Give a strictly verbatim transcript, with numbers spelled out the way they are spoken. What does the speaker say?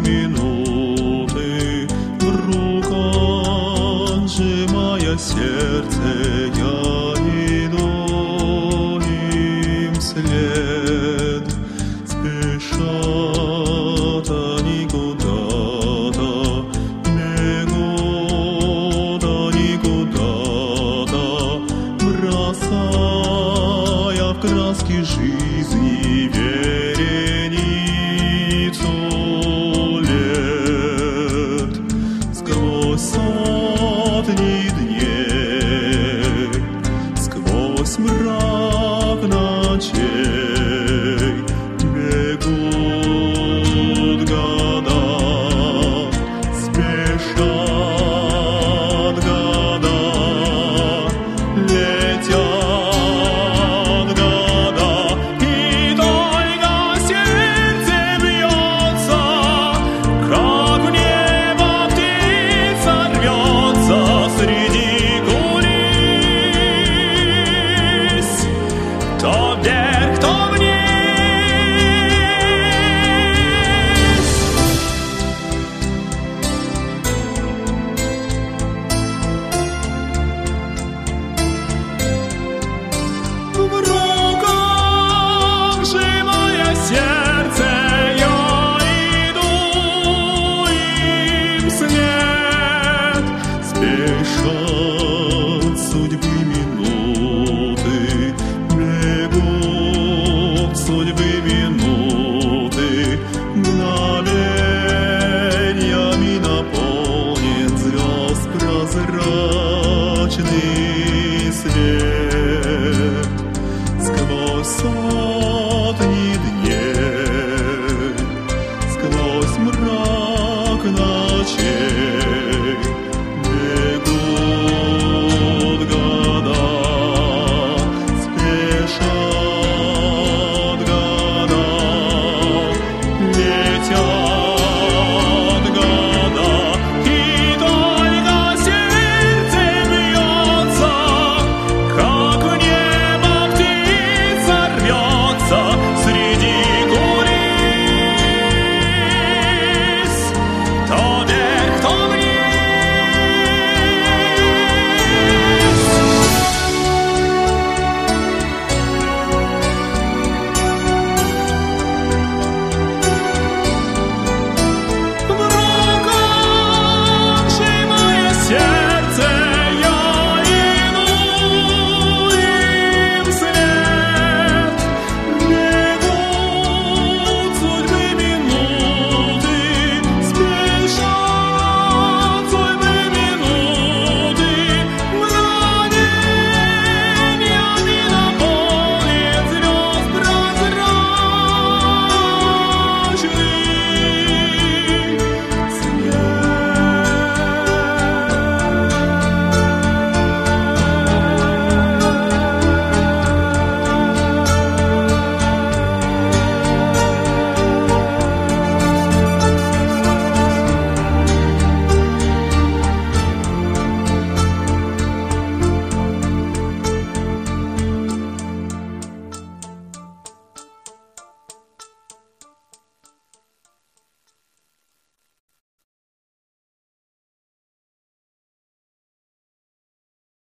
минуты, в руках сжимая сердце, я иду им вслед. Спешат они куда-то, бегут они куда-то, бросая в краски жизни вереницу лет. Сквозь сотни дней, сквозь мрак ночей бегут года, спешат года, летят года, и только сердце бьется, как в небо птица рвется среди кулис. То вверх, то вниз. В руках сжимая сердце, я иду им вслед. Спешат судьбы минуты, бегут судьбы минуты, мгновеньями наполнен звезд прозрачный свет. Сквозь сотни дней, сквозь мрак ночей